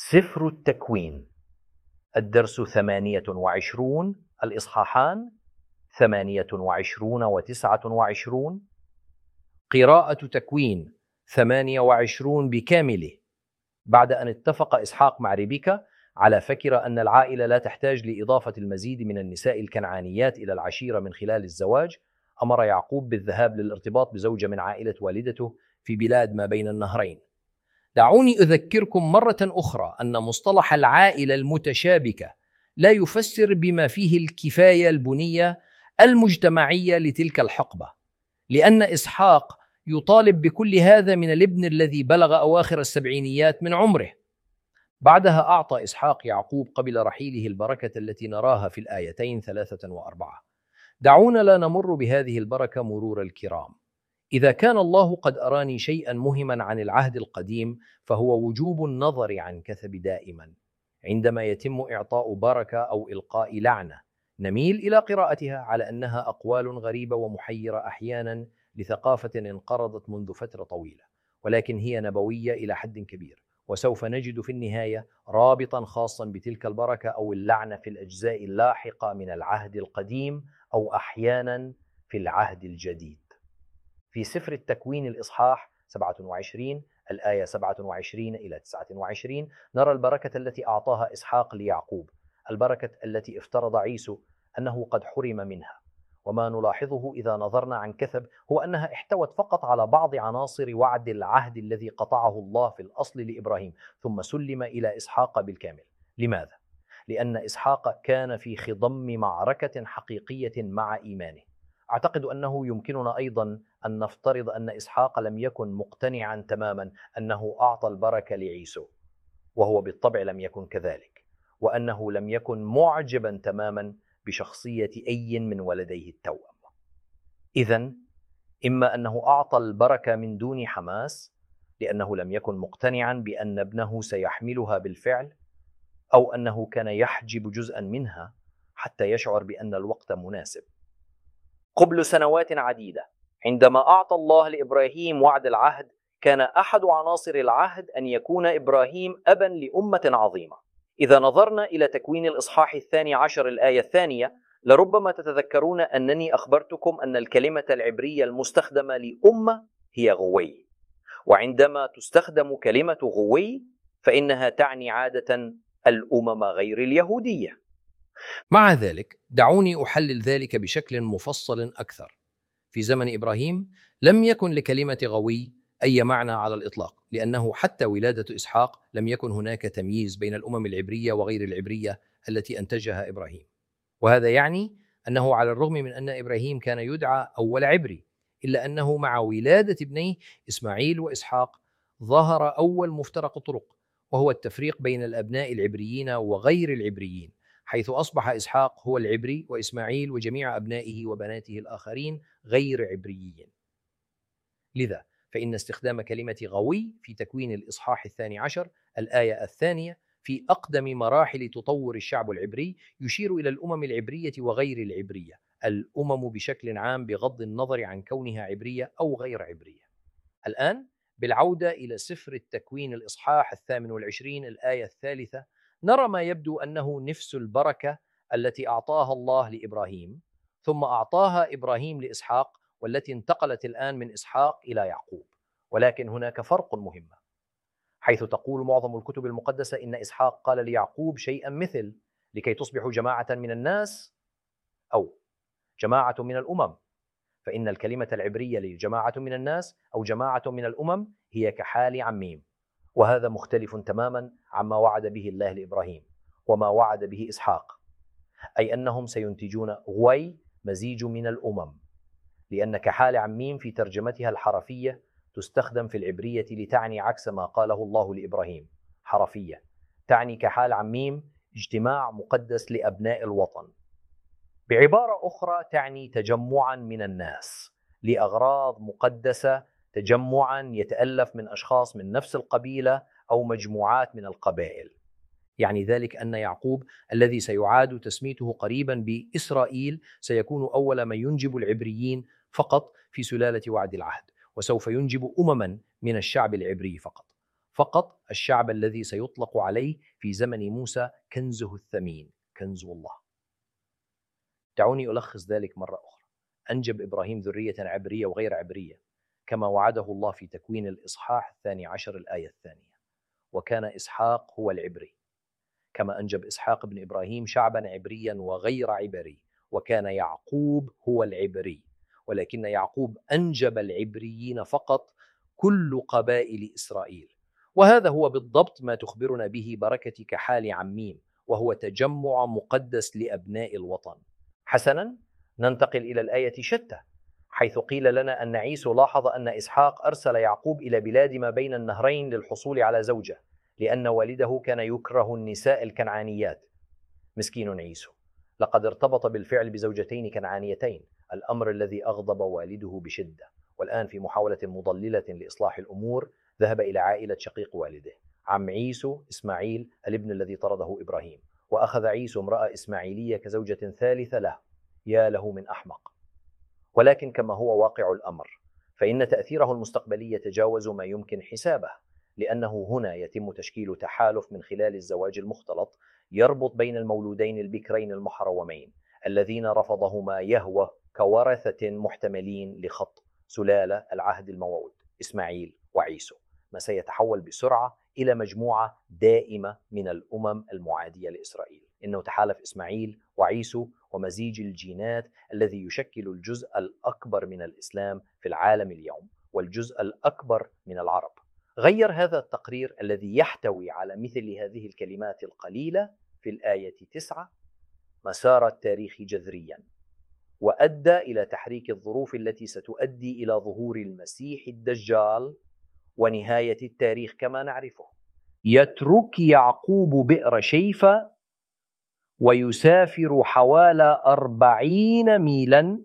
سفر التكوين، الدرس 28، الإصحاحان 28 و29. قراءة تكوين 28 بكامله. بعد أن اتفق إسحاق مع ريبيكا على فكرة أن العائلة لا تحتاج لإضافة المزيد من النساء الكنعانيات إلى العشيرة من خلال الزواج، أمر يعقوب بالذهاب للارتباط بزوجة من عائلة والدته في بلاد ما بين النهرين. دعوني أذكركم مرة أخرى أن مصطلح العائلة المتشابكة لا يفسر بما فيه الكفاية البنية المجتمعية لتلك الحقبة، لأن إسحاق يطالب بكل هذا من الابن الذي بلغ أواخر السبعينيات من عمره. بعدها أعطى إسحاق يعقوب قبل رحيله البركة التي نراها في الآيتين 3 و4. دعونا لا نمر بهذه البركة مرور الكرام. إذا كان الله قد أراني شيئا مهما عن العهد القديم، فهو وجوب النظر عن كثب دائما عندما يتم إعطاء بركة أو إلقاء لعنة. نميل إلى قراءتها على أنها أقوال غريبة ومحيرة أحيانا لثقافة انقرضت منذ فترة طويلة، ولكن هي نبوية إلى حد كبير، وسوف نجد في النهاية رابطا خاصا بتلك البركة أو اللعنة في الأجزاء اللاحقة من العهد القديم أو أحيانا في العهد الجديد. في سفر التكوين الإصحاح 27 الآية 27 إلى 29 نرى البركة التي أعطاها إسحاق ليعقوب، البركة التي افترض عيسو أنه قد حرم منها. وما نلاحظه إذا نظرنا عن كثب هو أنها احتوت فقط على بعض عناصر وعد العهد الذي قطعه الله في الأصل لإبراهيم ثم سلم إلى إسحاق بالكامل. لماذا؟ لأن إسحاق كان في خضم معركة حقيقية مع إيمانه. أعتقد أنه يمكننا أيضا أن نفترض أن إسحاق لم يكن مقتنعا تماما أنه أعطى البركة لعيسو، وهو بالطبع لم يكن كذلك، وأنه لم يكن معجبا تماما بشخصية أي من ولديه التوأم. إذن إما أنه أعطى البركة من دون حماس لأنه لم يكن مقتنعا بأن ابنه سيحملها بالفعل، أو أنه كان يحجب جزءا منها حتى يشعر بأن الوقت مناسب. قبل سنوات عديدة عندما أعطى الله لإبراهيم وعد العهد، كان أحد عناصر العهد أن يكون إبراهيم أبا لأمة عظيمة. إذا نظرنا إلى تكوين الإصحاح 12 الآية 2 لربما تتذكرون أنني أخبرتكم أن الكلمة العبرية المستخدمة لأمة هي غوي، وعندما تستخدم كلمة غوي فإنها تعني عادة الأمم غير اليهودية. مع ذلك دعوني أحلل ذلك بشكل مفصل أكثر. في زمن إبراهيم لم يكن لكلمة غوي أي معنى على الإطلاق، لأنه حتى ولادة إسحاق لم يكن هناك تمييز بين الأمم العبرية وغير العبرية التي أنتجها إبراهيم. وهذا يعني أنه على الرغم من أن إبراهيم كان يدعى أول عبري، إلا أنه مع ولادة ابنيه إسماعيل وإسحاق ظهر أول مفترق طرق، وهو التفريق بين الأبناء العبريين وغير العبريين، حيث أصبح إسحاق هو العبري وإسماعيل وجميع أبنائه وبناته الآخرين غير عبريين. لذا فإن استخدام كلمة غوي في تكوين الإصحاح 12 الآية 2 في أقدم مراحل تطور الشعب العبري يشير إلى الأمم العبرية وغير العبرية، الأمم بشكل عام بغض النظر عن كونها عبرية أو غير عبرية. الآن بالعودة إلى سفر التكوين الإصحاح 28 الآية 3 نرى ما يبدو أنه نفس البركة التي أعطاها الله لإبراهيم ثم أعطاها إبراهيم لإسحاق، والتي انتقلت الآن من إسحاق إلى يعقوب. ولكن هناك فرق مهم، حيث تقول معظم الكتب المقدسة إن إسحاق قال ليعقوب شيئا مثل لكي تصبحوا جماعة من الناس أو جماعة من الأمم، فإن الكلمة العبرية لجماعة من الناس أو جماعة من الأمم هي كحال عميم، وهذا مختلف تماما عما وعد به الله لإبراهيم وما وعد به إسحاق، أي أنهم سينتجون غوي مزيج من الأمم، لأن كحال عميم في ترجمتها الحرفية تستخدم في العبرية لتعني عكس ما قاله الله لإبراهيم. حرفية تعني كحال عميم اجتماع مقدس لأبناء الوطن. بعبارة أخرى تعني تجمعا من الناس لأغراض مقدسة، تجمعا يتألف من أشخاص من نفس القبيلة أو مجموعات من القبائل. يعني ذلك أن يعقوب الذي سيعاد تسميته قريبا بإسرائيل سيكون أول من ينجب العبريين فقط في سلالة وعد العهد، وسوف ينجب أمما من الشعب العبري فقط. فقط الشعب الذي سيطلق عليه في زمن موسى كنزه الثمين، كنز الله. دعوني ألخص ذلك مرة أخرى. أنجب إبراهيم ذرية عبرية وغير عبرية كما وعده الله في تكوين الإصحاح 12 الآية 2، وكان إسحاق هو العبري، كما أنجب إسحاق بن إبراهيم شعبا عبريا وغير عبري، وكان يعقوب هو العبري، ولكن يعقوب أنجب العبريين فقط، كل قبائل إسرائيل. وهذا هو بالضبط ما تخبرنا به بركة كحال عميم، وهو تجمع مقدس لأبناء الوطن. حسنا، ننتقل إلى الآية شتى، حيث قيل لنا أن عيسو لاحظ أن إسحاق أرسل يعقوب إلى بلاد ما بين النهرين للحصول على زوجة، لأن والده كان يكره النساء الكنعانيات. مسكين عيسو، لقد ارتبط بالفعل بزوجتين كنعانيتين، الأمر الذي أغضب والده بشدة. والآن في محاولة مضللة لإصلاح الأمور ذهب إلى عائلة شقيق والده، عم عيسو إسماعيل الابن الذي طرده إبراهيم، وأخذ عيسو امرأة إسماعيلية كزوجة ثالثة له. يا له من أحمق! ولكن كما هو واقع الأمر، فإن تأثيره المستقبلي يتجاوز ما يمكن حسابه، لأنه هنا يتم تشكيل تحالف من خلال الزواج المختلط يربط بين المولودين البكرين المحرومين الذين رفضهما يهوه كورثة محتملين لخط سلالة العهد الموعود إسماعيل وعيسو، ما سيتحول بسرعة إلى مجموعة دائمة من الأمم المعادية لإسرائيل. إنه تحالف إسماعيل وعيسو ومزيج الجينات الذي يشكل الجزء الأكبر من الإسلام في العالم اليوم والجزء الأكبر من العرب. غير هذا التقرير الذي يحتوي على مثل هذه الكلمات القليلة في الآية 9 مسار التاريخ جذريا، وأدى إلى تحريك الظروف التي ستؤدي إلى ظهور المسيح الدجال ونهاية التاريخ كما نعرفه. يترك يعقوب بئر شيفة ويسافر حوالي 40 ميلا،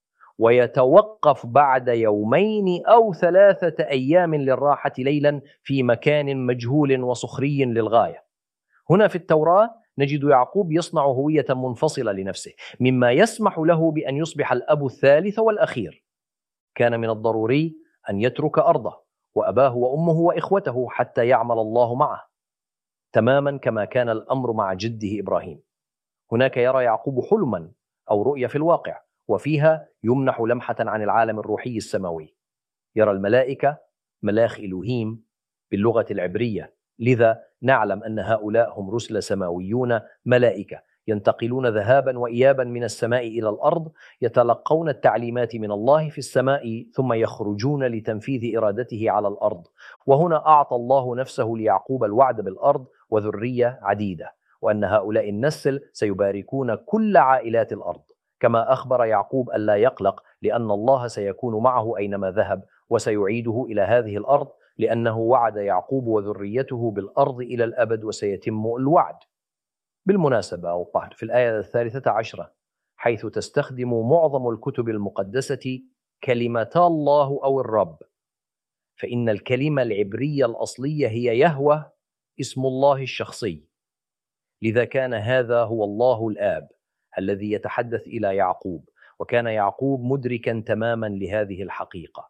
ويتوقف بعد يومين أو 3 أيام للراحة ليلا في مكان مجهول وصخري للغاية. هنا في التوراة نجد يعقوب يصنع هوية منفصلة لنفسه، مما يسمح له بأن يصبح الأب الثالث والأخير. كان من الضروري أن يترك أرضه وأباه وأمه وإخوته حتى يعمل الله معه، تماما كما كان الأمر مع جده إبراهيم. هناك يرى يعقوب حلما أو رؤية في الواقع، وفيها يمنح لمحة عن العالم الروحي السماوي. يرى الملائكة ملاخ إلوهيم باللغة العبرية، لذا نعلم أن هؤلاء هم رسل سماويون ملائكة ينتقلون ذهابا وإيابا من السماء إلى الأرض، يتلقون التعليمات من الله في السماء ثم يخرجون لتنفيذ إرادته على الأرض. وهنا أعطى الله نفسه ليعقوب الوعد بالأرض وذرية عديدة، وأن هؤلاء النسل سيباركون كل عائلات الأرض، كما أخبر يعقوب ألا يقلق لأن الله سيكون معه أينما ذهب وسيعيده إلى هذه الأرض، لأنه وعد يعقوب وذريته بالأرض إلى الأبد وسيتم الوعد. بالمناسبة أوضحت في الآية 13 حيث تستخدم معظم الكتب المقدسة كلمة الله أو الرب، فإن الكلمة العبرية الأصلية هي يهوه، اسم الله الشخصي. لذا كان هذا هو الله الآب الذي يتحدث إلى يعقوب، وكان يعقوب مدركا تماما لهذه الحقيقة.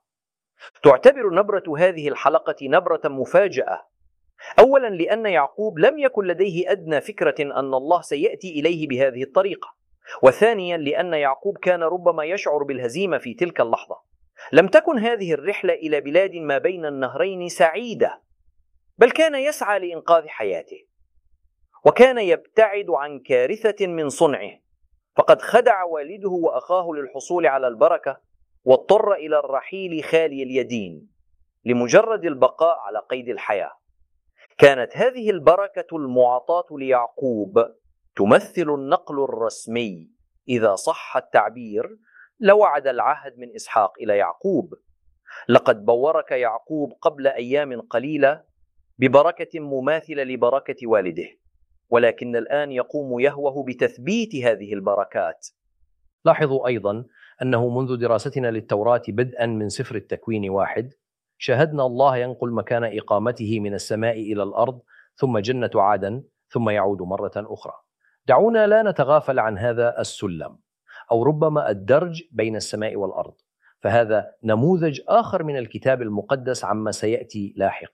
تعتبر نبرة هذه الحلقة نبرة مفاجأة، أولا لأن يعقوب لم يكن لديه أدنى فكرة أن الله سيأتي إليه بهذه الطريقة، وثانيا لأن يعقوب كان ربما يشعر بالهزيمة في تلك اللحظة. لم تكن هذه الرحلة إلى بلاد ما بين النهرين سعيدة، بل كان يسعى لإنقاذ حياته، وكان يبتعد عن كارثة من صنعه، فقد خدع والده وأخاه للحصول على البركة، واضطر إلى الرحيل خالي اليدين لمجرد البقاء على قيد الحياة. كانت هذه البركة المعطاة ليعقوب تمثل النقل الرسمي، إذا صح التعبير، لوعد العهد من إسحاق إلى يعقوب. لقد بورك يعقوب قبل أيام قليلة ببركة مماثلة لبركة والده، ولكن الآن يقوم يهوه بتثبيت هذه البركات. لاحظوا أيضا أنه منذ دراستنا للتوراة بدءا من سفر التكوين 1 شاهدنا الله ينقل مكان إقامته من السماء إلى الأرض، ثم جنة عدن، ثم يعود مرة أخرى. دعونا لا نتغافل عن هذا السلم، أو ربما الدرج بين السماء والأرض، فهذا نموذج آخر من الكتاب المقدس عما سيأتي لاحقا.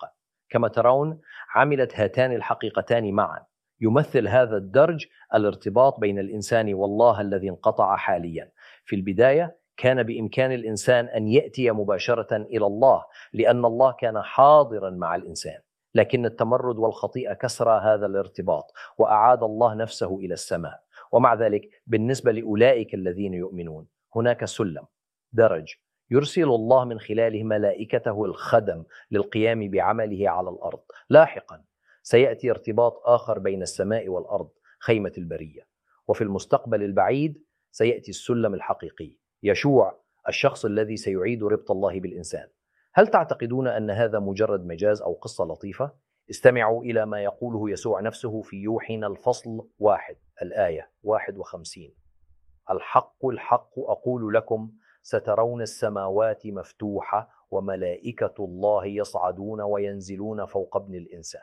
كما ترون عملت هاتان الحقيقتان معا. يمثل هذا الدرج الارتباط بين الإنسان والله الذي انقطع حاليا. في البداية كان بإمكان الإنسان أن يأتي مباشرة إلى الله لأن الله كان حاضرا مع الإنسان، لكن التمرد والخطيئة كسر هذا الارتباط وأعاد الله نفسه إلى السماء. ومع ذلك بالنسبة لأولئك الذين يؤمنون هناك سلم، درج، يرسل الله من خلاله ملائكته الخدم للقيام بعمله على الأرض. لاحقا سيأتي ارتباط آخر بين السماء والأرض، خيمة البرية. وفي المستقبل البعيد سيأتي السلم الحقيقي، يشوع، الشخص الذي سيعيد ربط الله بالإنسان. هل تعتقدون أن هذا مجرد مجاز أو قصة لطيفة؟ استمعوا إلى ما يقوله يسوع نفسه في يوحنا الفصل 1 الآية 51: الحق الحق أقول لكم سترون السماوات مفتوحة وملائكة الله يصعدون وينزلون فوق ابن الإنسان.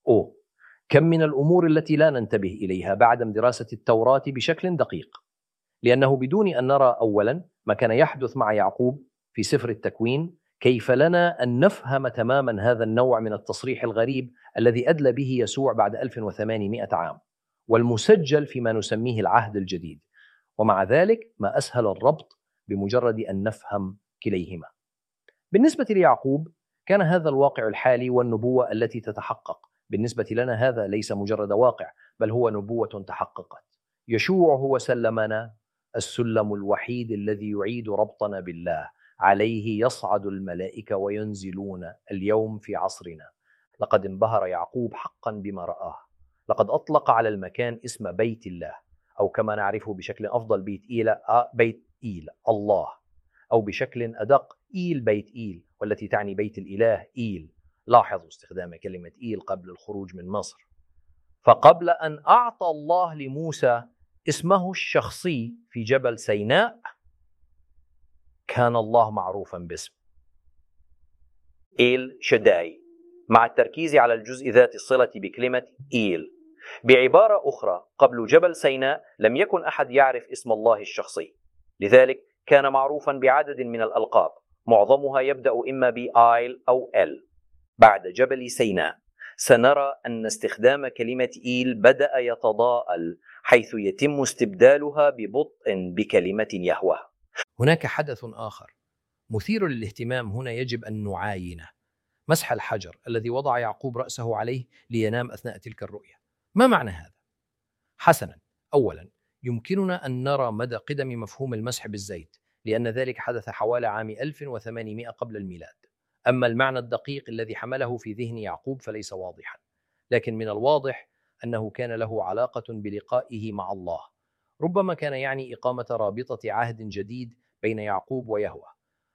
كم من الأمور التي لا ننتبه إليها بعدم دراسة التوراة بشكل دقيق، لأنه بدون أن نرى أولا ما كان يحدث مع يعقوب في سفر التكوين، كيف لنا أن نفهم تماما هذا النوع من التصريح الغريب الذي أدلى به يسوع بعد 1800 عام والمسجل فيما نسميه العهد الجديد. ومع ذلك ما أسهل الربط بمجرد أن نفهم كليهما. بالنسبة ليعقوب كان هذا الواقع الحالي والنبوة التي تتحقق. بالنسبة لنا هذا ليس مجرد واقع، بل هو نبوة تحققت. يشوع هو سلمنا السلم الوحيد الذي يعيد ربطنا بالله، عليه يصعد الملائكة وينزلون اليوم في عصرنا. لقد انبهر يعقوب حقا بما رآه. لقد أطلق على المكان اسم بيت الله، أو كما نعرفه بشكل أفضل بيت إيل الله، أو بشكل أدق بيت إيل، والتي تعني بيت الإله إيل. لاحظوا استخدام كلمة إيل قبل الخروج من مصر. فقبل أن أعطى الله لموسى اسمه الشخصي في جبل سيناء، كان الله معروفا باسم إيل شداي، مع التركيز على الجزء ذات الصلة بكلمة إيل. بعبارة أخرى، قبل جبل سيناء لم يكن أحد يعرف اسم الله الشخصي، لذلك كان معروفا بعدد من الألقاب، معظمها يبدأ إما بآيل أو إل. بعد جبل سيناء سنرى أن استخدام كلمة إيل بدأ يتضاءل، حيث يتم استبدالها ببطء بكلمة يهوه. هناك حدث آخر مثير للاهتمام هنا يجب أن نعاينه: مسح الحجر الذي وضع يعقوب رأسه عليه لينام أثناء تلك الرؤية. ما معنى هذا؟ حسنا، أولا يمكننا أن نرى مدى قدم مفهوم المسح بالزيت، لأن ذلك حدث حوالي عام 1800 قبل الميلاد. أما المعنى الدقيق الذي حمله في ذهن يعقوب فليس واضحا، لكن من الواضح أنه كان له علاقة بلقائه مع الله. ربما كان يعني إقامة رابطة عهد جديد بين يعقوب ويهوه،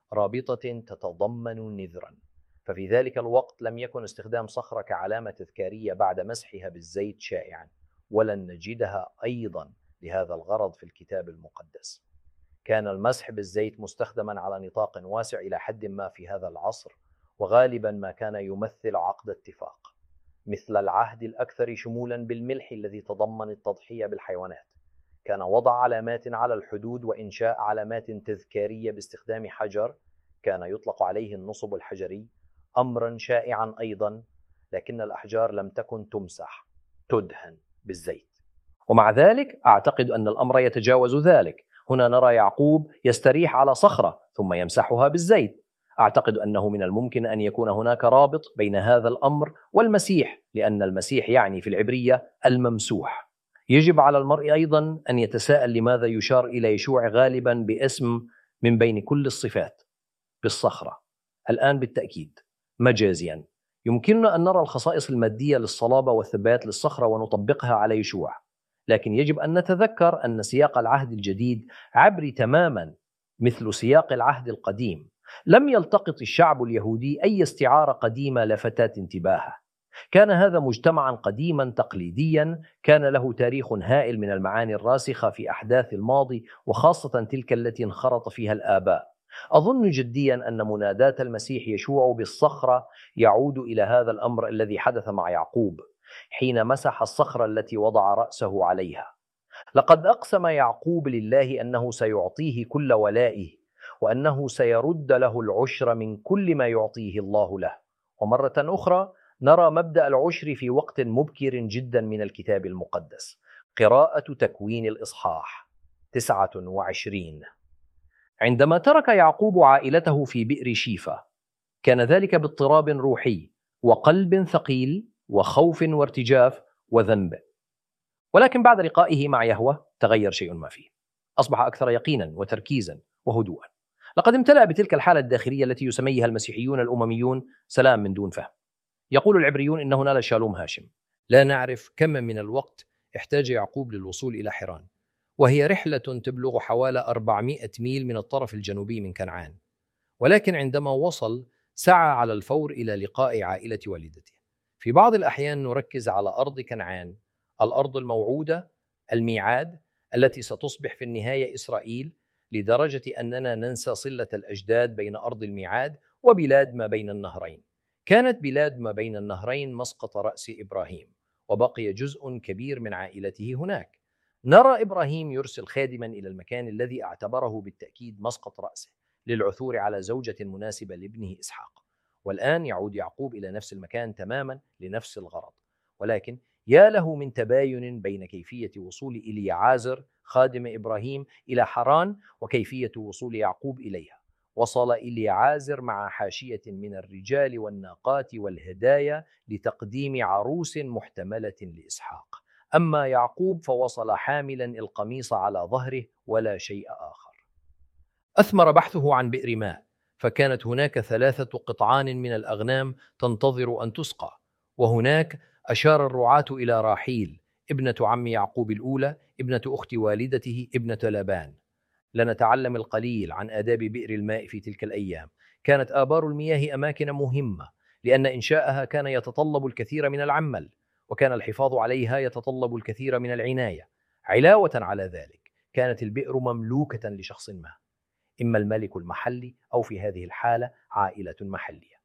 رابطة تتضمن نذرا. ففي ذلك الوقت لم يكن استخدام صخرة كعلامة تذكارية بعد مسحها بالزيت شائعا، ولن نجدها أيضا لهذا الغرض في الكتاب المقدس. كان المسح بالزيت مستخدما على نطاق واسع إلى حد ما في هذا العصر، وغالبا ما كان يمثل عقد اتفاق، مثل العهد الأكثر شمولا بالملح الذي تضمن التضحية بالحيوانات. كان وضع علامات على الحدود وإنشاء علامات تذكارية باستخدام حجر كان يطلق عليه النصب الحجري، أمرا شائعا أيضا، لكن الأحجار لم تكن تمسح، تدهن بالزيت. ومع ذلك أعتقد أن الأمر يتجاوز ذلك. هنا نرى يعقوب يستريح على صخرة ثم يمسحها بالزيت. أعتقد أنه من الممكن أن يكون هناك رابط بين هذا الأمر والمسيح، لأن المسيح يعني في العبرية الممسوح. يجب على المرء أيضا أن يتساءل لماذا يشار إلى يشوع غالبا باسم من بين كل الصفات بالصخرة. الآن بالتأكيد مجازيا يمكننا أن نرى الخصائص المادية للصلابة والثبات للصخرة ونطبقها على يشوع، لكن يجب أن نتذكر أن سياق العهد الجديد عبري تماما مثل سياق العهد القديم. لم يلتقط الشعب اليهودي أي استعارة قديمة لفتت انتباهه. كان هذا مجتمعا قديما تقليديا، كان له تاريخ هائل من المعاني الراسخة في أحداث الماضي، وخاصة تلك التي انخرط فيها الآباء. أظن جديا أن مناداة المسيح يشوع بالصخرة يعود إلى هذا الأمر الذي حدث مع يعقوب حين مسح الصخرة التي وضع رأسه عليها. لقد أقسم يعقوب لله أنه سيعطيه كل ولائه، وأنه سيرد له العشر من كل ما يعطيه الله له. ومرة أخرى نرى مبدأ العشر في وقت مبكر جدا من الكتاب المقدس. قراءة تكوين الإصحاح 29. عندما ترك يعقوب عائلته في بئر شيفا كان ذلك باضطراب روحي وقلب ثقيل وخوف وارتجاف وذنب، ولكن بعد لقائه مع يهوه تغير شيء ما فيه. أصبح أكثر يقينا وتركيزا وهدوءا. لقد امتلأ بتلك الحالة الداخلية التي يسميها المسيحيون الأمميون سلام من دون فهم. يقول العبريون إنه نال شالوم هاشم. لا نعرف كم من الوقت احتاج يعقوب للوصول إلى حران، وهي رحلة تبلغ حوالي 400 ميل من الطرف الجنوبي من كنعان، ولكن عندما وصل سعى على الفور إلى لقاء عائلة والدته. في بعض الأحيان نركز على أرض كنعان، الأرض الموعودة، الميعاد، التي ستصبح في النهاية إسرائيل، لدرجة أننا ننسى صلة الأجداد بين أرض الميعاد وبلاد ما بين النهرين. كانت بلاد ما بين النهرين مسقط رأس إبراهيم، وبقي جزء كبير من عائلته هناك. نرى إبراهيم يرسل خادما إلى المكان الذي اعتبره بالتأكيد مسقط رأسه للعثور على زوجة مناسبة لابنه إسحاق. والآن يعود يعقوب إلى نفس المكان تماما لنفس الغرض، ولكن يا له من تباين بين كيفية وصول إليعازر خادم إبراهيم إلى حران وكيفية وصول يعقوب إليها. وصل إليعازر مع حاشية من الرجال والناقات والهدايا لتقديم عروس محتملة لإسحاق، أما يعقوب فوصل حاملا القميص على ظهره ولا شيء آخر. أثمر بحثه عن بئر ماء، فكانت هناك 3 قطعان من الأغنام تنتظر أن تسقى، وهناك أشار الرعاة إلى راحيل ابنة عم يعقوب الأولى، ابنة أخت والدته، ابنة لابان. لنتعلم القليل عن آداب بئر الماء في تلك الأيام. كانت آبار المياه أماكن مهمة، لأن إنشاءها كان يتطلب الكثير من العمل، وكان الحفاظ عليها يتطلب الكثير من العناية. علاوة على ذلك كانت البئر مملوكة لشخص ما، إما الملك المحلي أو في هذه الحالة عائلة محلية.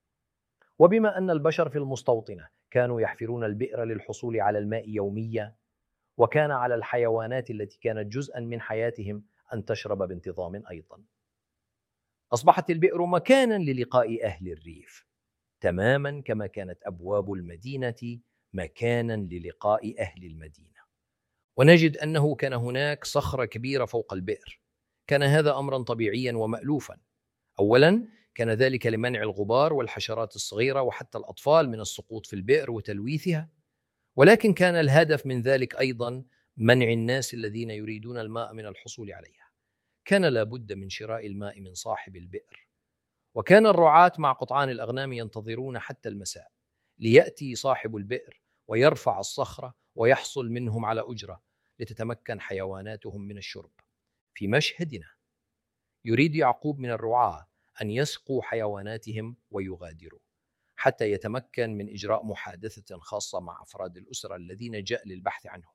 وبما أن البشر في المستوطنة كانوا يحفرون البئر للحصول على الماء يوميا، وكان على الحيوانات التي كانت جزءا من حياتهم أن تشرب بانتظام أيضا. أصبحت البئر مكانا للقاء أهل الريف، تماما كما كانت أبواب المدينة مكانا للقاء أهل المدينة. ونجد أنه كان هناك صخرة كبيرة فوق البئر. كان هذا أمرا طبيعيا ومألوفا. أولا كان ذلك لمنع الغبار والحشرات الصغيرة وحتى الأطفال من السقوط في البئر وتلويثها، ولكن كان الهدف من ذلك أيضا منع الناس الذين يريدون الماء من الحصول عليها. كان لابد من شراء الماء من صاحب البئر، وكان الرعاة مع قطعان الأغنام ينتظرون حتى المساء ليأتي صاحب البئر ويرفع الصخرة ويحصل منهم على أجرة لتتمكن حيواناتهم من الشرب. في مشهدنا يريد يعقوب من الرعاة أن يسقوا حيواناتهم ويغادروا حتى يتمكن من إجراء محادثة خاصة مع أفراد الأسرة الذين جاء للبحث عنهم.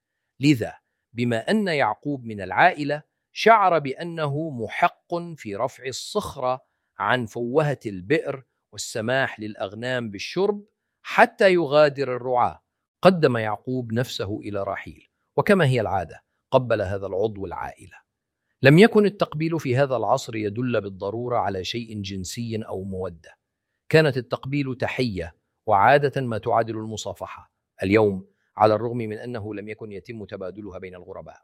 لذا بما أن يعقوب من العائلة شعر بأنه محق في رفع الصخرة عن فوهة البئر والسماح للأغنام بالشرب حتى يغادر الرعاة. قدم يعقوب نفسه إلى راحيل، وكما هي العادة قبل هذا العضو العائلة. لم يكن التقبيل في هذا العصر يدل بالضرورة على شيء جنسي أو مودة. كانت التقبيل تحية، وعادة ما تعادل المصافحة اليوم، على الرغم من أنه لم يكن يتم تبادلها بين الغرباء.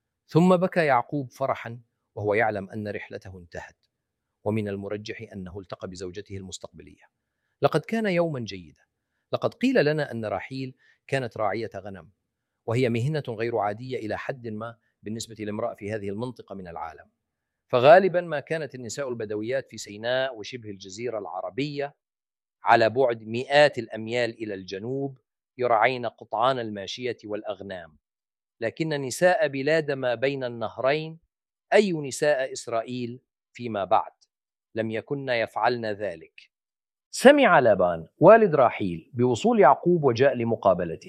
ثم بكى يعقوب فرحا وهو يعلم أن رحلته انتهت، ومن المرجح أنه التقى بزوجته المستقبلية. لقد كان يوما جيدا. لقد قيل لنا أن راحيل كانت راعية غنم، وهي مهنة غير عادية إلى حد ما بالنسبة لامرأة في هذه المنطقة من العالم. فغالبا ما كانت النساء البدويات في سيناء وشبه الجزيرة العربية على بعد مئات الأميال إلى الجنوب يرعين قطعان الماشية والأغنام، لكن نساء بلاد ما بين النهرين، أي نساء إسرائيل فيما بعد، لم يكن يفعلن ذلك. سمع لابان والد راحيل بوصول يعقوب وجاء لمقابلته،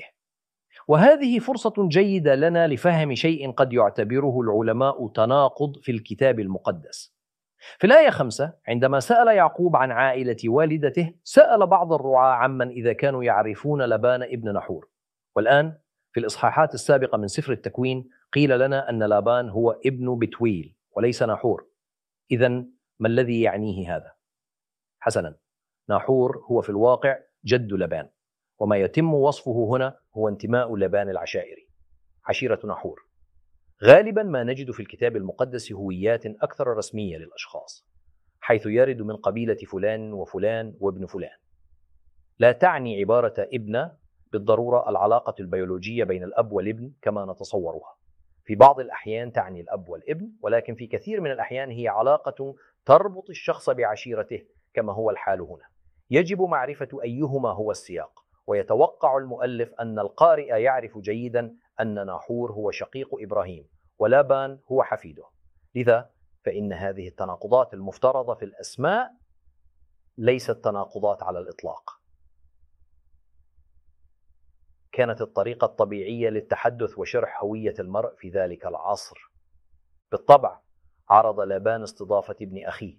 وهذه فرصة جيدة لنا لفهم شيء قد يعتبره العلماء تناقض في الكتاب المقدس. في الآية 5 عندما سأل يعقوب عن عائلة والدته سأل بعض الرعاة عمن إذا كانوا يعرفون لبان ابن نحور. والآن في الإصحاحات السابقة من سفر التكوين قيل لنا أن لابان هو ابن بتويل وليس نحور. إذن ما الذي يعنيه هذا؟ حسنا، نحور هو في الواقع جد لبان، وما يتم وصفه هنا هو انتماء لبان العشائري، عشيرة ناحور. غالبا ما نجد في الكتاب المقدس هويات أكثر رسمية للأشخاص، حيث يرد من قبيلة فلان وفلان وابن فلان. لا تعني عبارة ابن بالضرورة العلاقة البيولوجية بين الأب والابن كما نتصورها. في بعض الأحيان تعني الأب والابن، ولكن في كثير من الأحيان هي علاقة تربط الشخص بعشيرته كما هو الحال هنا. يجب معرفة أيهما هو السياق، ويتوقع المؤلف أن القارئ يعرف جيدا أن ناحور هو شقيق إبراهيم ولابان هو حفيده. لذا فإن هذه التناقضات المفترضة في الأسماء ليست تناقضات على الإطلاق. كانت الطريقة الطبيعية للتحدث وشرح هوية المرء في ذلك العصر. بالطبع عرض لابان استضافة ابن أخيه.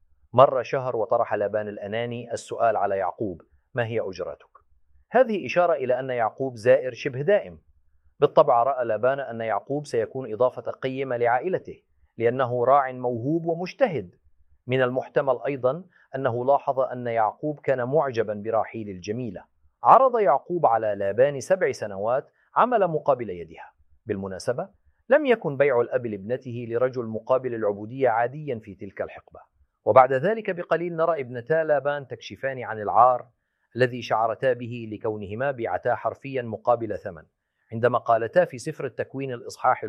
مر شهر وطرح لابان الأناني السؤال على يعقوب: ما هي أجرتك؟ هذه إشارة إلى أن يعقوب زائر شبه دائم. بالطبع رأى لابان أن يعقوب سيكون إضافة قيمة لعائلته لأنه راع موهوب ومجتهد. من المحتمل أيضا أنه لاحظ أن يعقوب كان معجبا براحيل الجميلة. عرض يعقوب على لابان 7 سنوات عمل مقابل يدها. بالمناسبة لم يكن بيع الأب لابنته لرجل مقابل العبودية عاديا في تلك الحقبة. وبعد ذلك بقليل نرى ابنتا لابان تكشفان عن العار الذي شعرتا به لكونهما بعتا حرفيا مقابل ثمن، عندما قالتا في سفر التكوين الإصحاح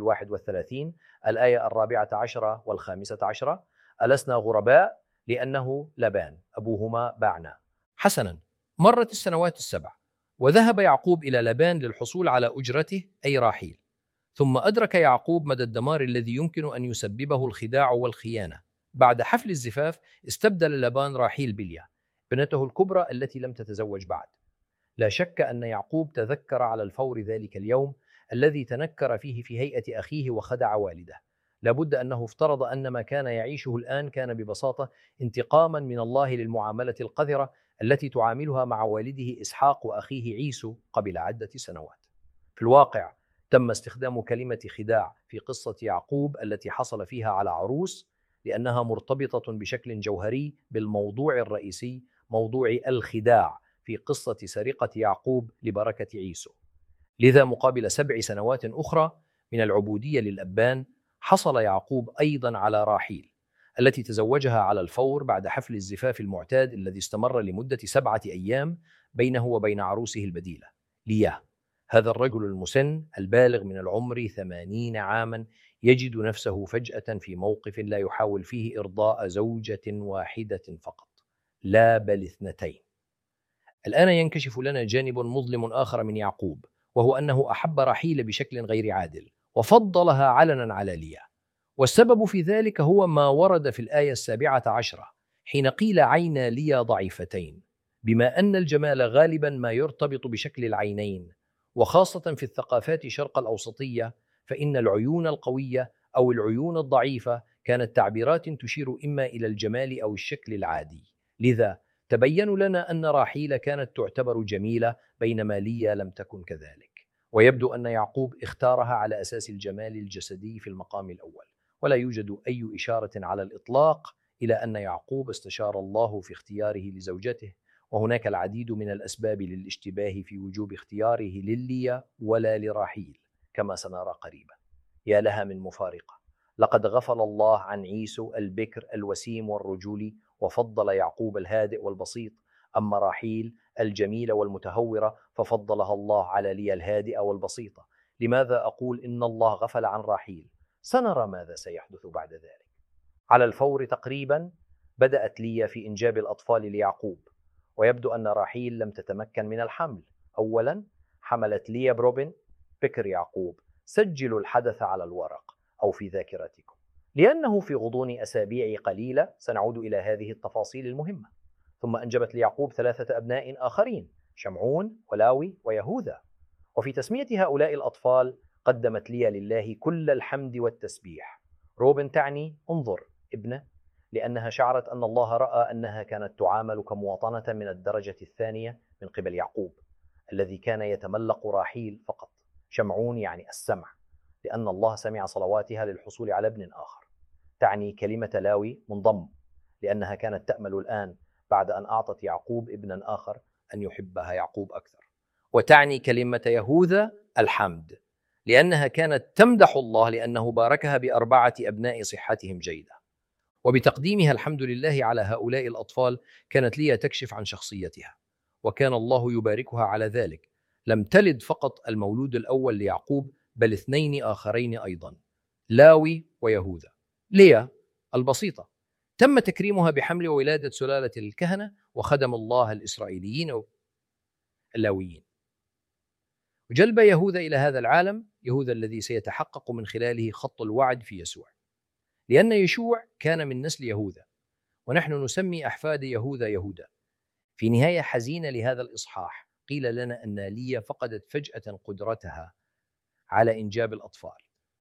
31 الآية 14 و15: ألسنا غرباء لأنه لابان أبوهما باعنا. حسنا، مرت السنوات 7 وذهب يعقوب إلى لابان للحصول على أجرته أي راحيل. ثم أدرك يعقوب مدى الدمار الذي يمكن أن يسببه الخداع والخيانة. بعد حفل الزفاف استبدل لابان راحيل بليا ابنته الكبرى التي لم تتزوج بعد. لا شك أن يعقوب تذكر على الفور ذلك اليوم الذي تنكر فيه في هيئة أخيه وخدع والده. لابد أنه افترض أن ما كان يعيشه الآن كان ببساطة انتقاما من الله للمعاملة القذرة التي تعاملها مع والده إسحاق وأخيه عيسو قبل عدة سنوات. في الواقع تم استخدام كلمة خداع في قصة يعقوب التي حصل فيها على عروس لأنها مرتبطة بشكل جوهري بالموضوع الرئيسي، موضوع الخداع في قصة سرقة يعقوب لبركة عيسو. لذا مقابل 7 سنوات أخرى من العبودية للأبان حصل يعقوب أيضا على راحيل التي تزوجها على الفور بعد حفل الزفاف المعتاد الذي استمر لمدة 7 أيام بينه وبين عروسه البديلة ليا. هذا الرجل المسن البالغ من العمر 80 عاما يجد نفسه فجأة في موقف لا يحاول فيه إرضاء زوجة واحدة فقط، لا بل 2. الآن ينكشف لنا جانب مظلم آخر من يعقوب، وهو أنه أحب راحيل بشكل غير عادل وفضلها علنا على ليا. والسبب في ذلك هو ما ورد في الآية 17 حين قيل: عينا ليا ضعيفتين. بما أن الجمال غالبا ما يرتبط بشكل العينين، وخاصة في الثقافات شرق الأوسطية، فإن العيون القوية أو العيون الضعيفة كانت تعبيرات تشير إما إلى الجمال أو الشكل العادي. لذا تبين لنا أن راحيل كانت تعتبر جميلة بينما ليا لم تكن كذلك. ويبدو أن يعقوب اختارها على أساس الجمال الجسدي في المقام الأول، ولا يوجد أي إشارة على الإطلاق إلى أن يعقوب استشار الله في اختياره لزوجته. وهناك العديد من الأسباب للاشتباه في وجوب اختياره لليا ولا لراحيل كما سنرى قريبا. يا لها من مفارقة! لقد غفل الله عن عيسو البكر الوسيم والرجولي وفضل يعقوب الهادئ والبسيط، أما راحيل الجميلة والمتهورة ففضلها الله على ليا الهادئة والبسيطة. لماذا أقول إن الله غفل عن راحيل؟ سنرى ماذا سيحدث بعد ذلك. على الفور تقريبا بدأت ليا في إنجاب الأطفال ليعقوب، ويبدو أن راحيل لم تتمكن من الحمل. أولا حملت ليا بروبن بكر يعقوب. سجلوا الحدث على الورق أو في ذاكرتكم، لأنه في غضون أسابيع قليلة سنعود إلى هذه التفاصيل المهمة. ثم أنجبت ليعقوب 3 أبناء آخرين: شمعون ولاوي ويهوذا. وفي تسمية هؤلاء الأطفال قدمت ليا لله كل الحمد والتسبيح. روبن تعني انظر ابنه، لأنها شعرت أن الله رأى أنها كانت تعامل كمواطنة من الدرجة الثانية من قبل يعقوب الذي كان يتملق راحيل فقط. شمعون يعني السمع، لأن الله سمع صلواتها للحصول على ابن آخر. تعني كلمة لاوي منضم، لأنها كانت تأمل الآن بعد أن أعطت يعقوب ابنا آخر أن يحبها يعقوب أكثر. وتعني كلمة يهوذا الحمد، لأنها كانت تمدح الله لأنه باركها ب4 أبناء صحتهم جيدة. وبتقديمها الحمد لله على هؤلاء الأطفال كانت ليا تكشف عن شخصيتها، وكان الله يباركها على ذلك. لم تلد فقط المولود الأول ليعقوب، بل 2 آخرين أيضا، لاوي ويهوذا. ليا البسيطة تم تكريمها بحمل وولادة سلالة الكهنة وخدم الله الإسرائيليين اللاويين. وجلب يهوذا إلى هذا العالم، يهوذا الذي سيتحقق من خلاله خط الوعد في يسوع، لأن يشوع كان من نسل يهوذا، ونحن نسمي أحفاد يهوذا يهودا. في نهاية حزينة لهذا الإصحاح قيل لنا أن ليا فقدت فجأة قدرتها على إنجاب الأطفال،